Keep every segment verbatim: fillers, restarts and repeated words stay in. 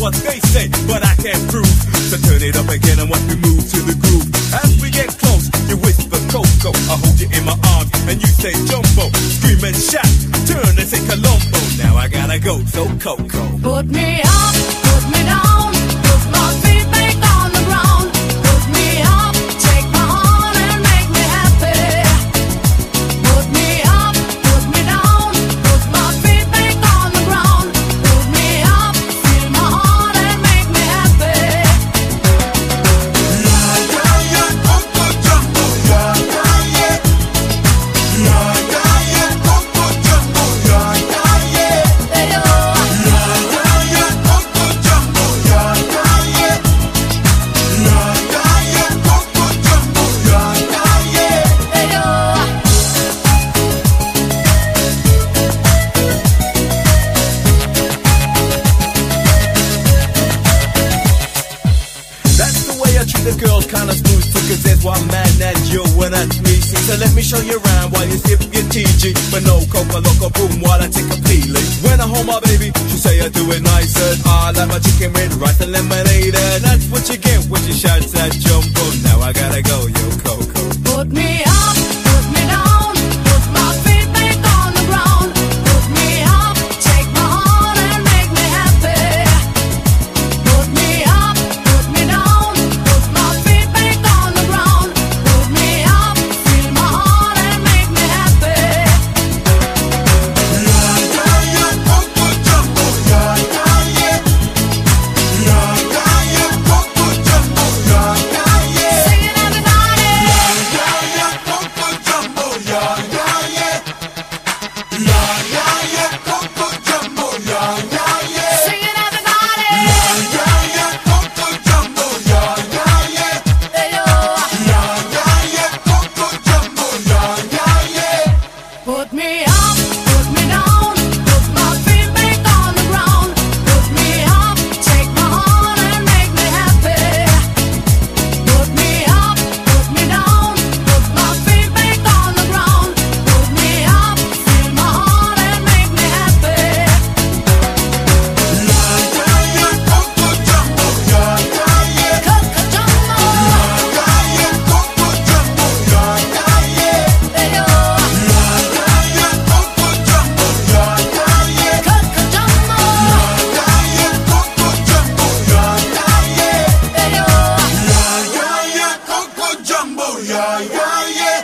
what they say, but I can't prove. So turn it up again and watch me move to the groove. As we get close, you whisper Coco, I hold you in my arms and you say Jumbo. Scream and shout, turn and say Colombo. Now I gotta go, so Coco. Put me up, put me down, put my feet back on the ground. Put me up, take my hand and make me happy. Put me up, put me down, put my feet back on the ground. Put me up, feel my heart and make me happy. Yeah, yeah, yeah, Coco Jumbo, yeah, yeah, yeah. Yeah, yeah, yeah, Coco Jumbo, yeah, yeah, yeah. Hey, yo. Yeah, yeah, yeah, Coco Jumbo, yeah, yeah, yeah. Yeah, yeah, yeah, Coco Jumbo, yeah, yeah, yeah. Hey, yo. That's the way I treat the girls, kinda smooth too, cause there's one man that you and that's me. See, so let me show you around while you sip your T G. But no coca loco boom while I take a peeling. When I hold my baby, she say I do it nice and I like my chicken with rice and lemonade. And that's what you get when you shout that Jumbo. Now I gotta go, yo Coco. Put me up, put me down, put my feet back on the ground. Put me up, take my hand and make me happy. Put me up, put me down, put my feet back on the ground. Put me up, feel my heart and make me happy. Yeah, yeah, yeah, Coco Jumbo, yeah, yeah, yeah. Yeah, yeah, yeah, Coco Jumbo, yeah, yeah, yeah. Sing it, everybody. Yeah, yeah, yeah, Coco Jumbo, yeah, yeah, yeah. Yeah, yeah, yeah, Coco Jumbo, yeah, yeah, yeah. Sing it, everybody. Yeah, yeah, yeah, Coco Jumbo, yeah, yeah, yeah. Hey, yo. Yeah, yeah, yeah, Coco Jumbo, yeah, yeah, yeah. Put me up, put me down, put my feet back on the ground. Put me up, take my hand and make me happy. Put me up, put me down, put my feet back on the ground. Put me up, feel my heart and make me happy. Yeah, yeah, yeah, Coco Jumbo, yeah, yeah, yeah. Coco Jumbo, Yeah, yeah, Coco Jumbo, yeah, yeah, yeah. hey, yo. Yeah, yeah, yeah, Coco Jumbo, yeah, yeah, yeah. Coco Jumbo, Yeah, yeah, Coco Jumbo, yeah, yeah, yeah. hey, yo. Yeah, yeah, yeah, Coco Jumbo, yeah, yeah, yeah.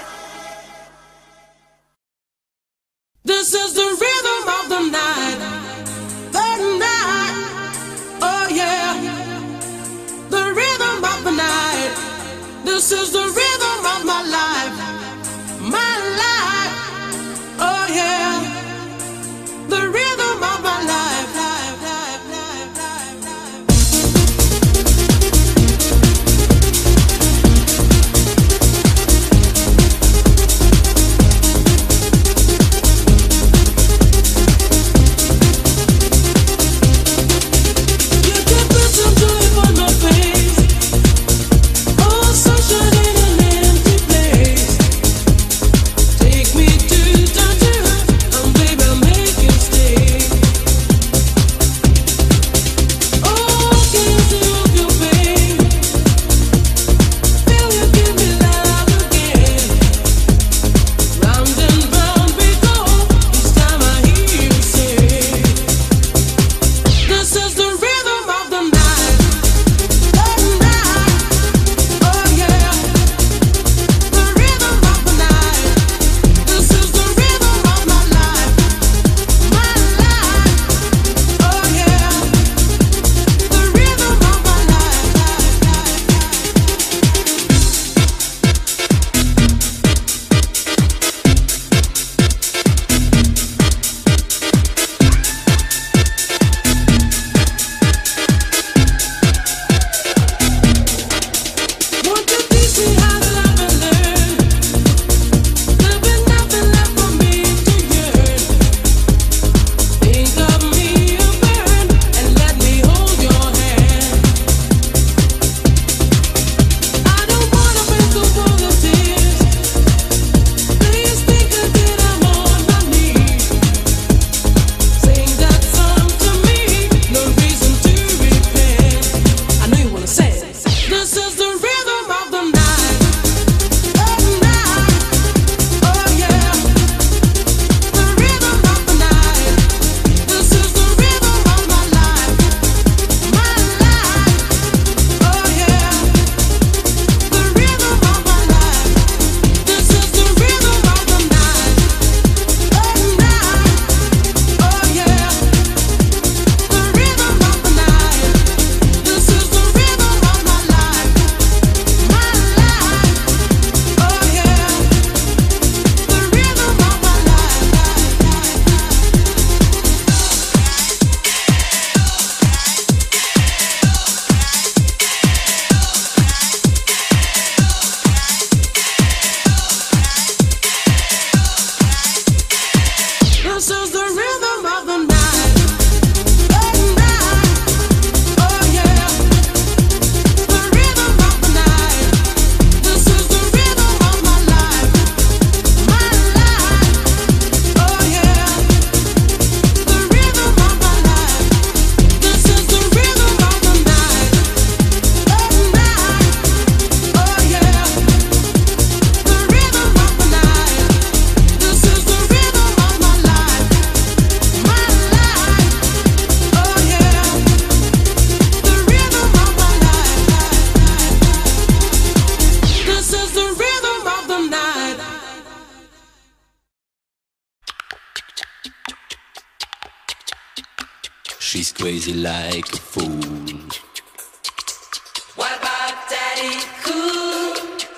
This is the rhythm of the night, the night, oh yeah, the rhythm of the night. This is the rhythm of my life, my life, oh yeah, the rhythm of my life, life, life, life, life, life. You can put some joy upon my face, oh sunshine in the crazy like a fool. What about Daddy Cool?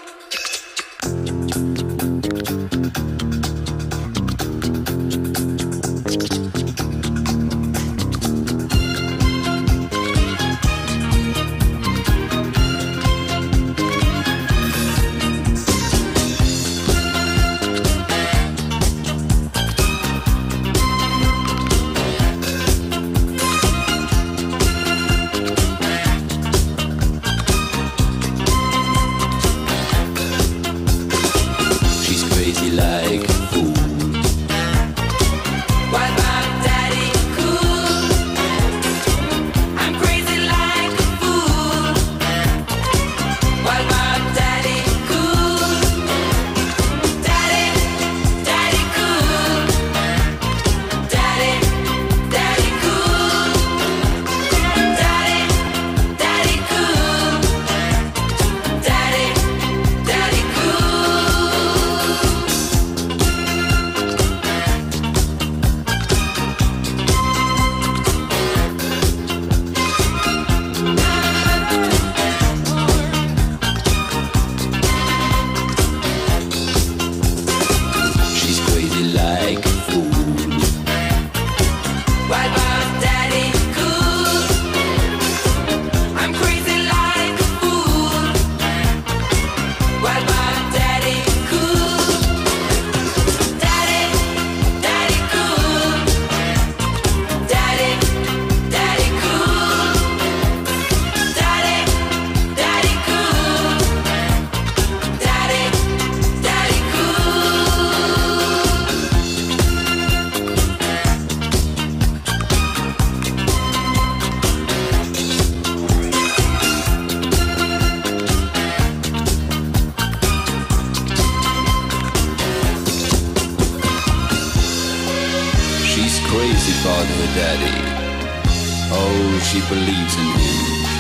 She believes in him.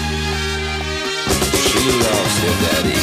She loves her daddy.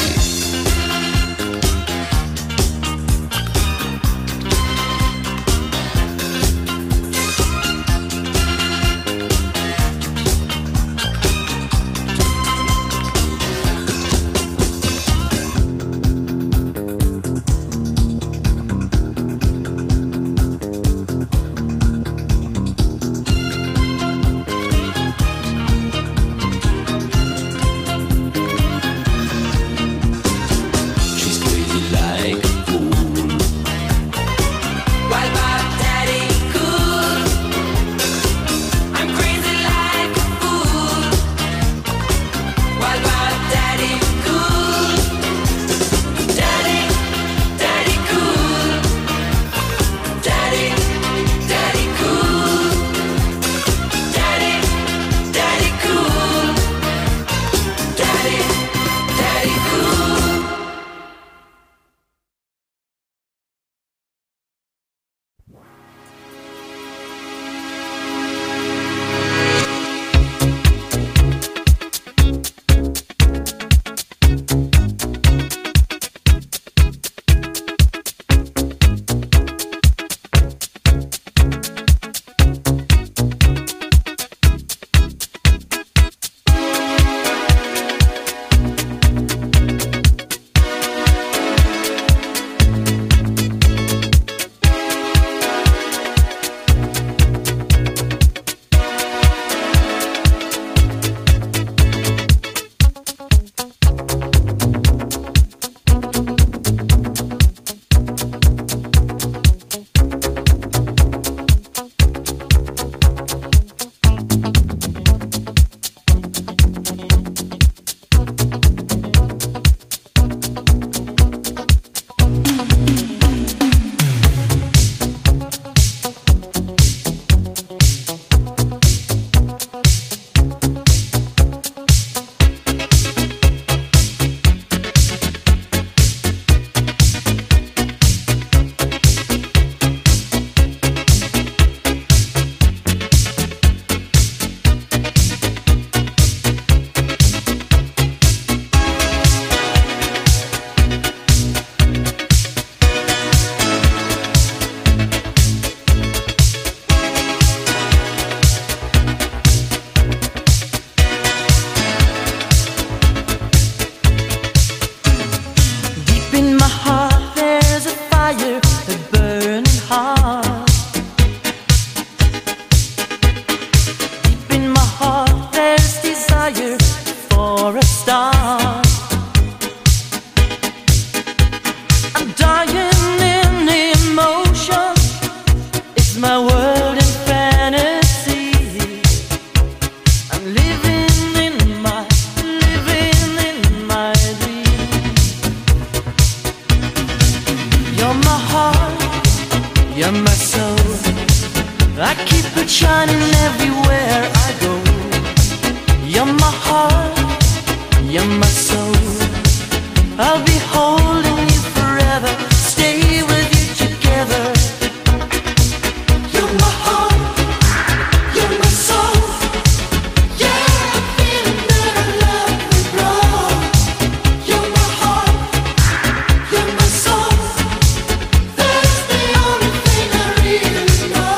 my heart, you're my soul. I'll be holding you forever, stay with you together. You're my heart, you're my soul. Yeah, I'm feeling that I love you, wrong. You're my heart, you're my soul. That's the only thing I really know.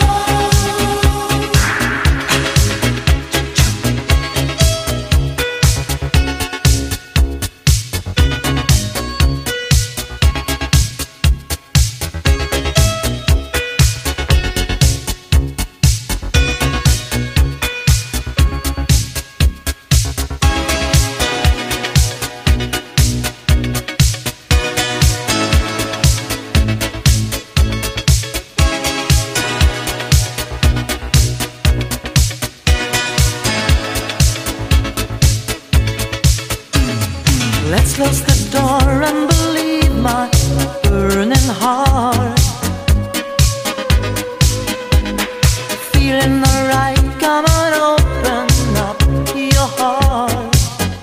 Let's close the door and believe my burning heart. Feeling alright, come on, open up your heart.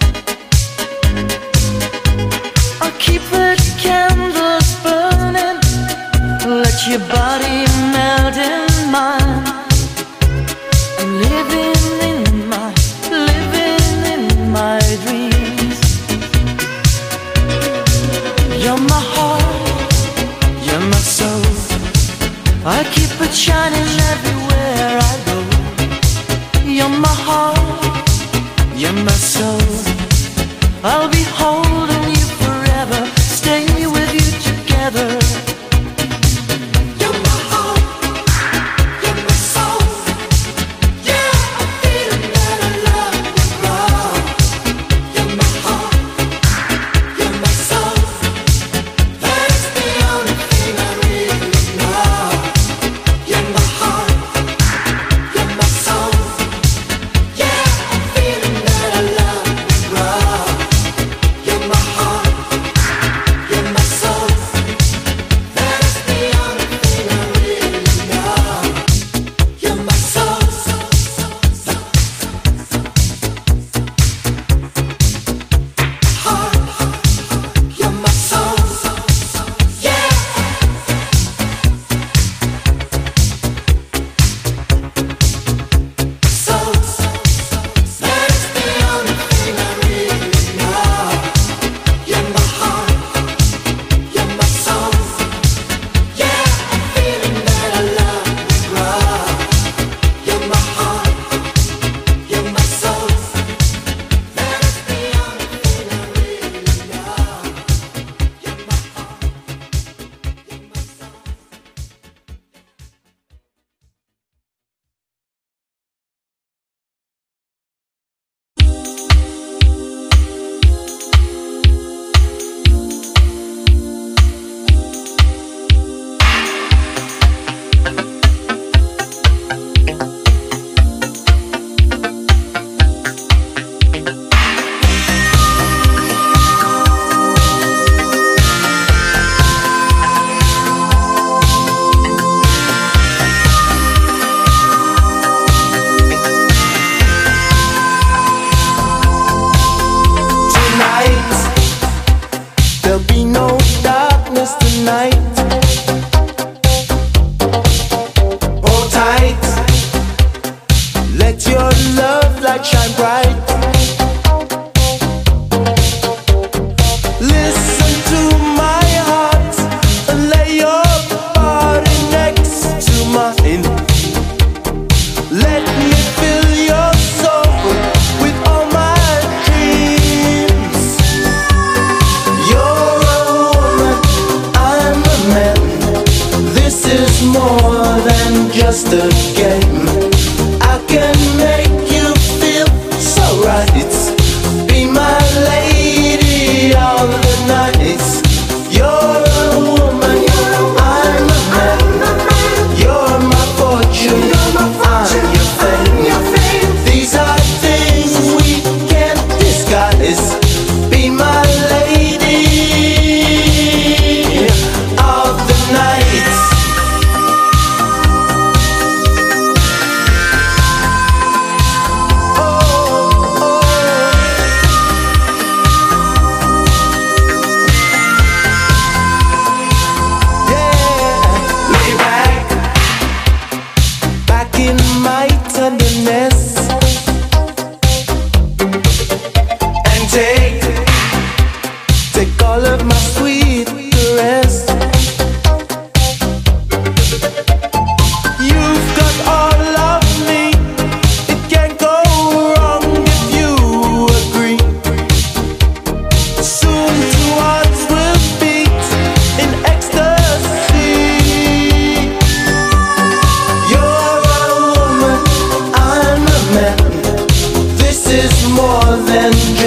I'll keep the candles burning, let your body melt in mine. I'm living in my, living in my dreams. You're my heart, you're my soul. I keep it shining everywhere I go. You're my heart, you're my soul. I'll be holding you forever, stay with you together. You're my heart, you're my soul. Yeah, I'm feeling that I love you, wrong. You're my heart, you're my soul. That's the only thing I really know. You're my heart, you're my soul. Yeah, I'm feeling that I love you, wrong. You're my heart, you're my soul.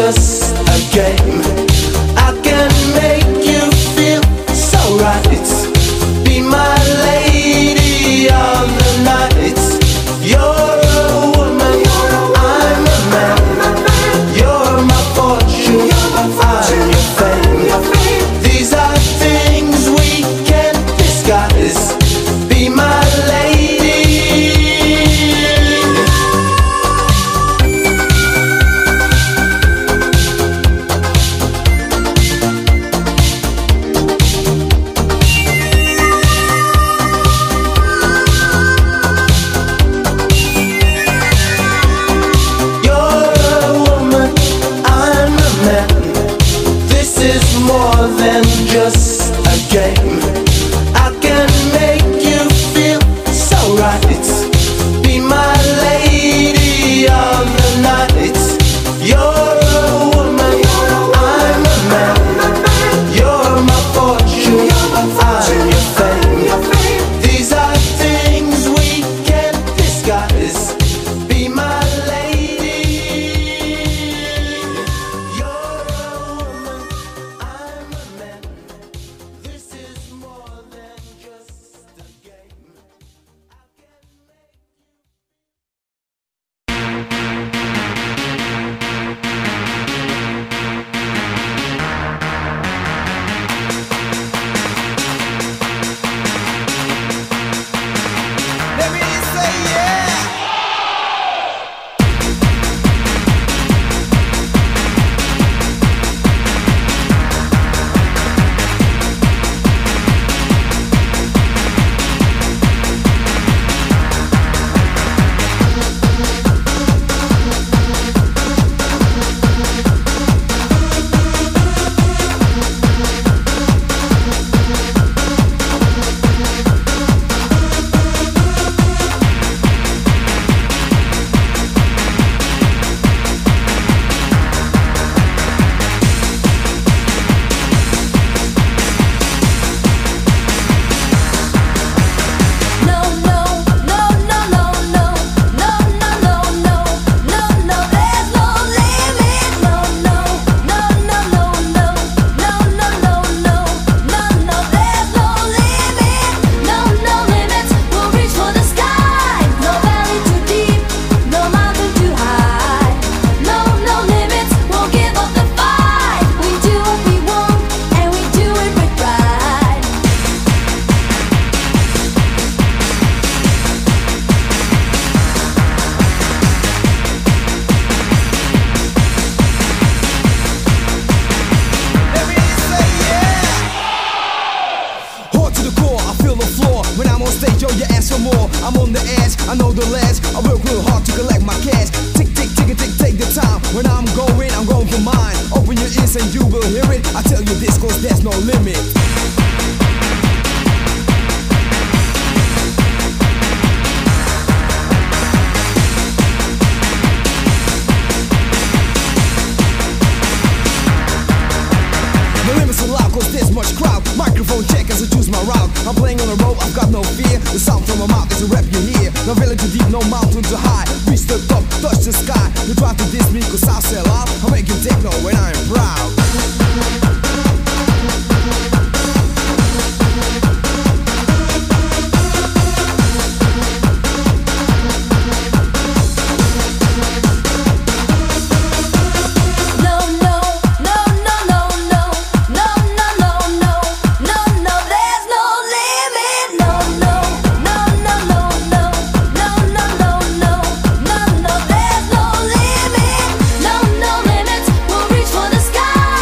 just a game. I can make you feel so right. Be my lady of the night. You're a woman, I'm a man. You're my fortune, I'm your fame. These are things we can't disguise. Be my lady. More than just a game. I can make you feel so right. Be my lady of the night. You're a woman, I'm a man. You're my fortune, I'm your fame. These are things we can't disguise. Be my lady. You're a woman, I'm a man. This is more than just a game. I can make Let me say yeah. I'm on the edge, I know the ledge. I work real hard to collect my cash. Tick, tick, tick, tick, take the time. When I'm going, I'm going for mine. Open your ears and you will hear it. I tell you this cause there's no limit. The limits are loud cause there's much crowd. Microphone check as I choose my route. I'm playing on the road, I've got no fear. The sound from my mouth is a rap you hear. No valley too deep, no mountain too high. Reach the top, touch the sky. You try to diss me cause I'll sell out. I'm making techno when I'm proud. No, no limits, we'll reach for the sky.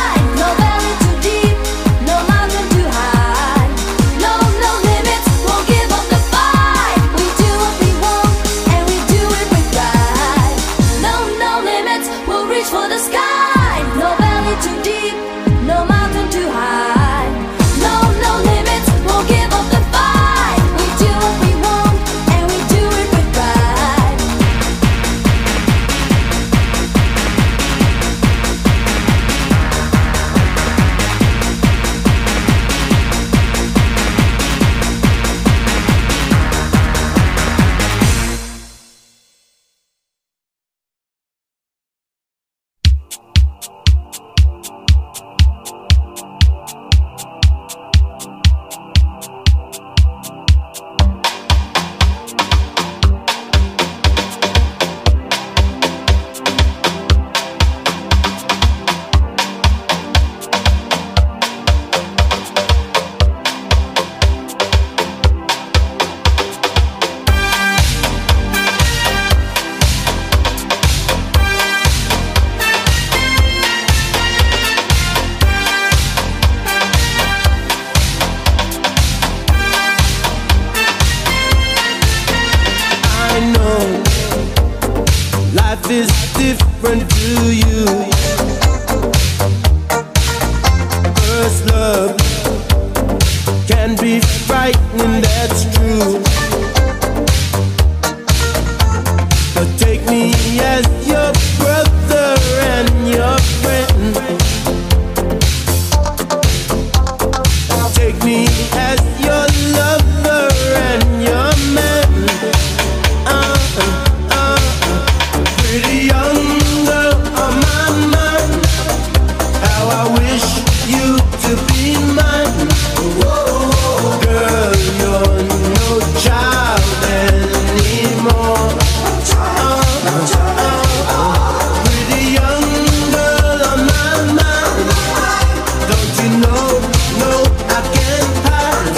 Take me as your lover and your man. Uh, uh, uh. Pretty young girl on my mind. How I wish you to be mine. Whoa, girl, you're no child anymore. Uh, uh, pretty young girl on my mind. Don't you know? No, I can't hide.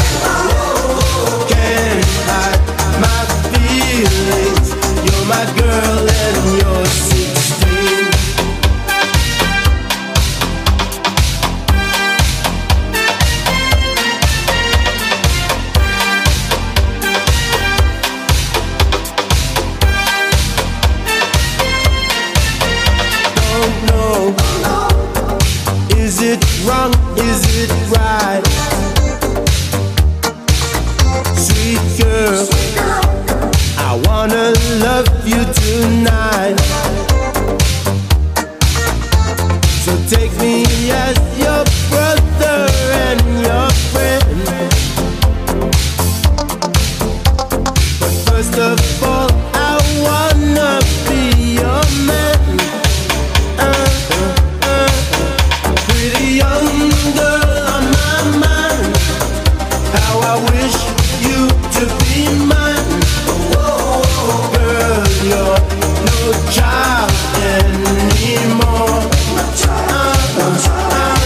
Can't hide my feelings. You're my girl and you're sixteen. Don't know. Is it wrong? Is it right? Sweet girl, I wanna love you tonight. So take me as your brother and your friend. But first of all, I wanna be your man. Uh, uh, uh. Pretty young girl on my mind. How I wish you to be mine. Whoa, girl, you're no child anymore. Uh, uh, uh.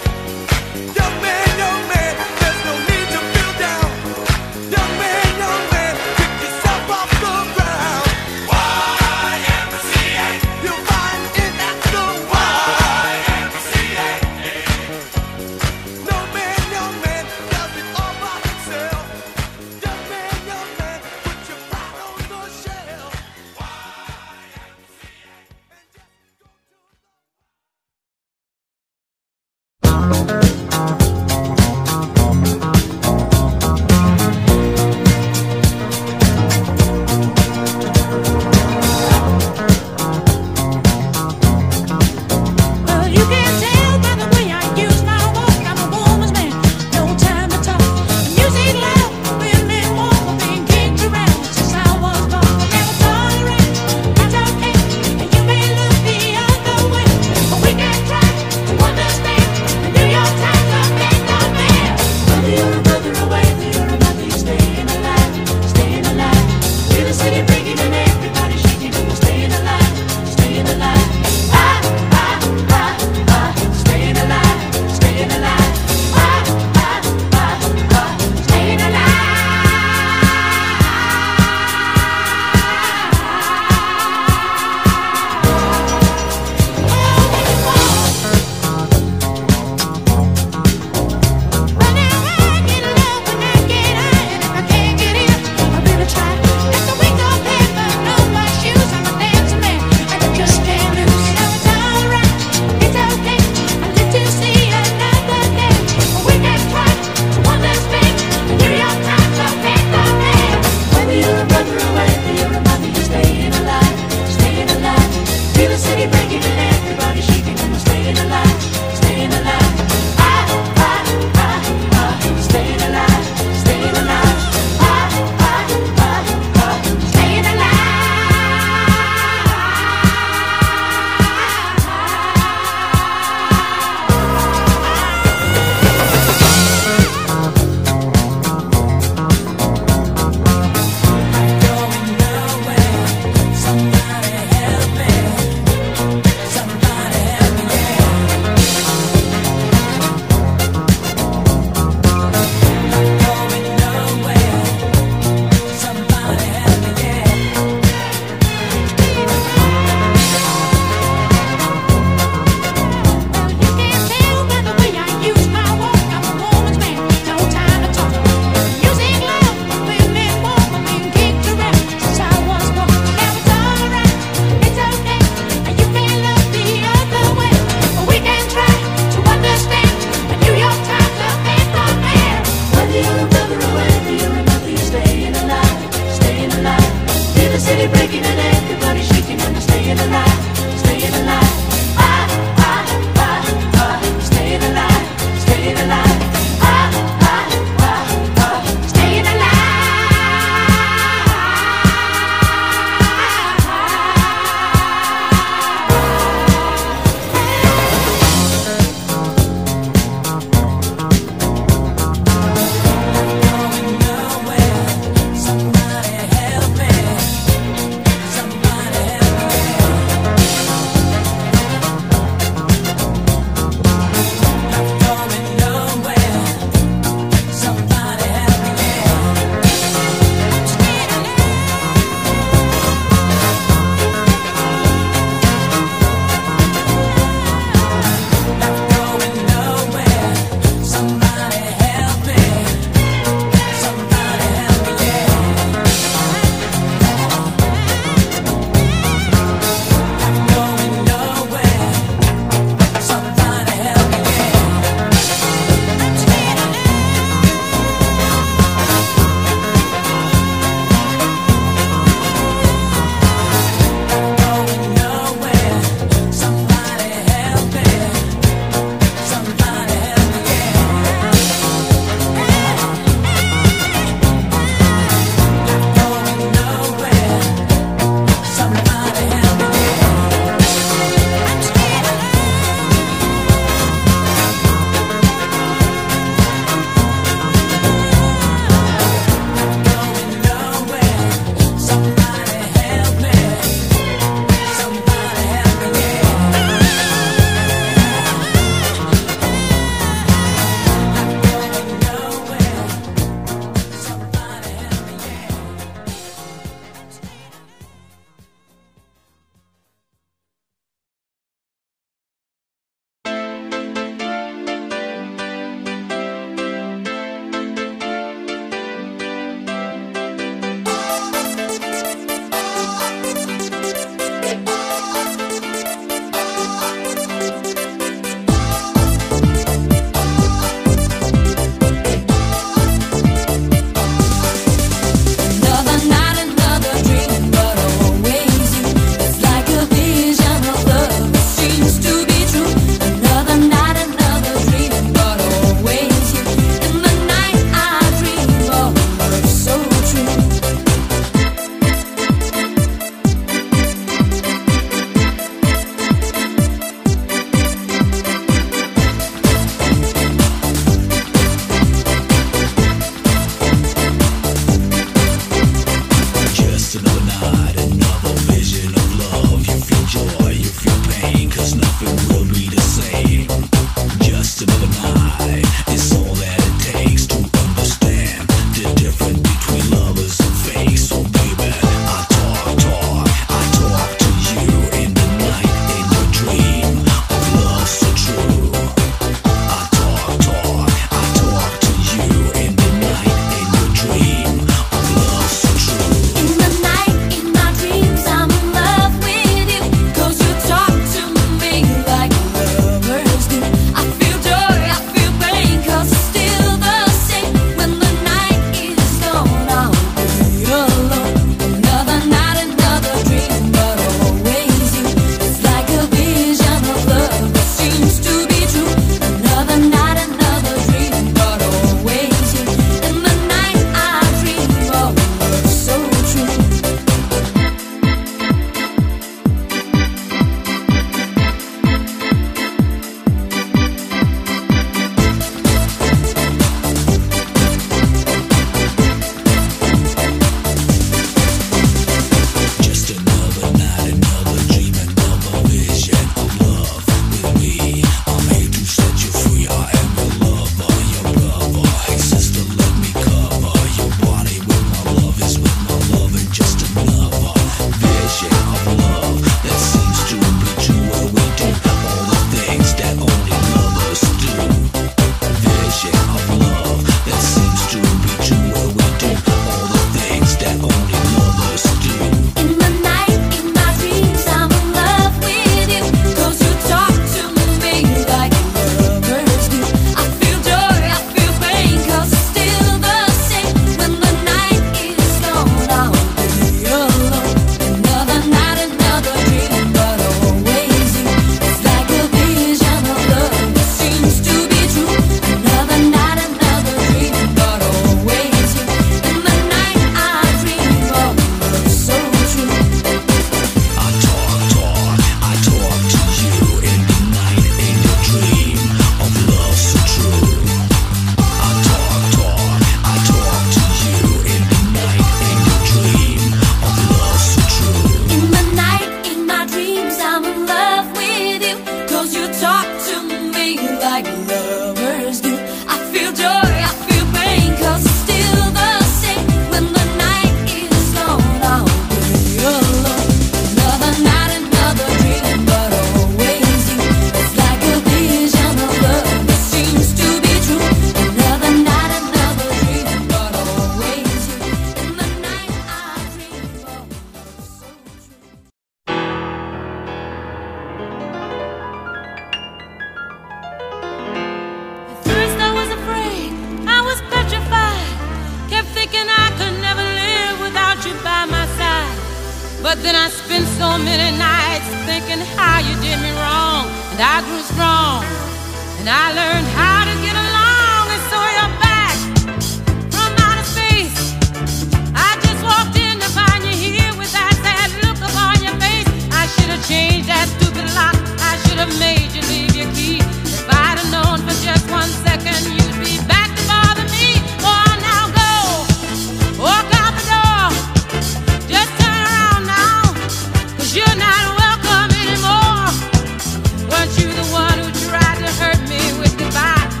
But then I spent so many nights thinking how you did me wrong, and I grew strong, and I learned how to get along. And so you're back from outer space. I just walked in to find you here with that sad look upon your face. I should have changed that stupid lock. I should have made you leave your key. If I'd have known for just one second you'd be back to bother me. Oh, now go, walk out the door. Just turn around now, 'cause you're not welcome anymore. Weren't you the one who tried to hurt me with goodbye?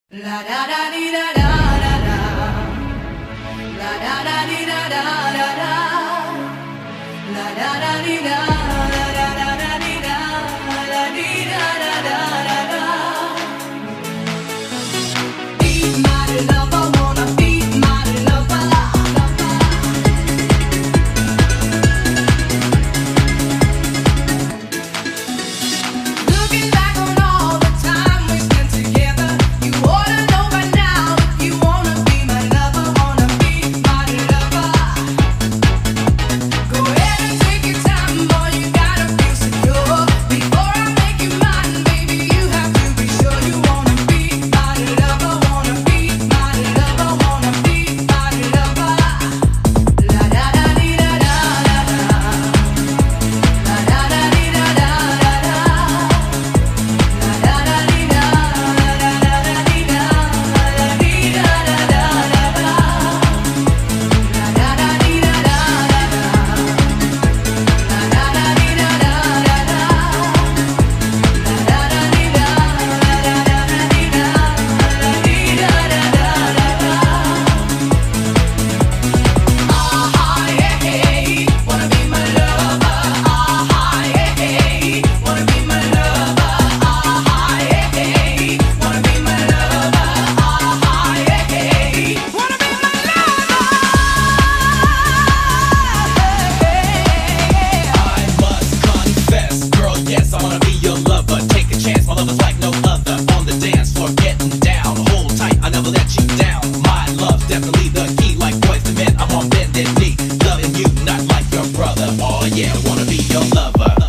La da da dee da da da da. La da da dee da da da da. La da da dee da da da da da dee da da dee da da da da da. Be my lover, wanna be my lover. Looking back on all the time we spent together, you ought to know by now if you wanna be my lover, wanna be my lover. Go ahead and take your time, boy, you gotta feel secure. Before I make you mine, baby, you have to be sure you wanna be my lover, wanna be my lover, wanna be my lover. La da da dee da da da da. La da da dee da da da da. La da da dee da da da da dee da da dee da da da da da. La da da dee da da da da. La da da dee da da da da. La da da dee da da da dee da dee da da da da. Ah yeah, hey, wanna be my lover. Ah yeah, hey, wanna be my lover. Ah yeah, hey, wanna be my lover. Ah yeah, hey, wanna be my I must confess, girl, yes, I wanna be your lover. Take a chance, my lover's like no other. On the dance floor, getting down. Hold tight, I never let you down. My love's definitely the key, like boys to men. I'm on bended knee, loving you, not like your brother. Oh yeah, wanna be your lover.